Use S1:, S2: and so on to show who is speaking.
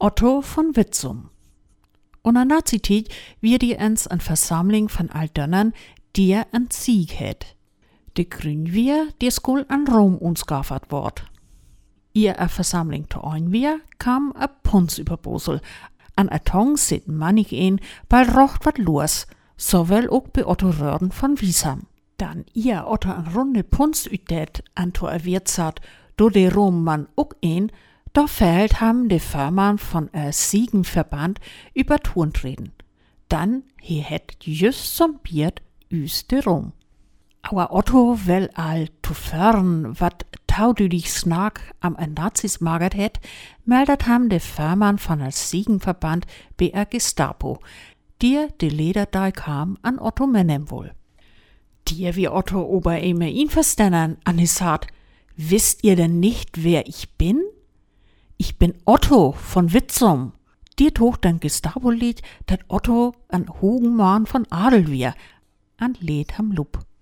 S1: Otto von Witzum. Und an Nazi-Tid wird die ens eine Versammlung von Altdönnern, die ein Sieg hat. De Grün wir, die Skol an Rom uns gaffert wort. Ihr a Versammlung to ein wir, kam a Punz über Bosel. An a Tong sit mannig ein, bald rocht wat los, sowel auch bei Otto Röhren von Wiesham. Dann ihr Otto an runde Punz ütet, an to a Wirtsat, do de Rommann auch ein, da fällt ham de Förmann von a Siegenverband über Turn treten. Dann he het just zum Biert üs de Rom. Aber Otto will all zu fern, wat taudüdig Snack am Nazis magert het, meldet ham de Förmann von a Siegenverband bei a Gestapo, die de Lederdei kam an Otto Menem wohl. Die wie Otto ober ihn verstennern, an his hart, wisst ihr denn nicht, wer ich bin? Ich bin Otto von Witzum. Dir tog dann Gestapo-Lied, dat Otto an Hogenmann von Adel wir, an Led ham Lup.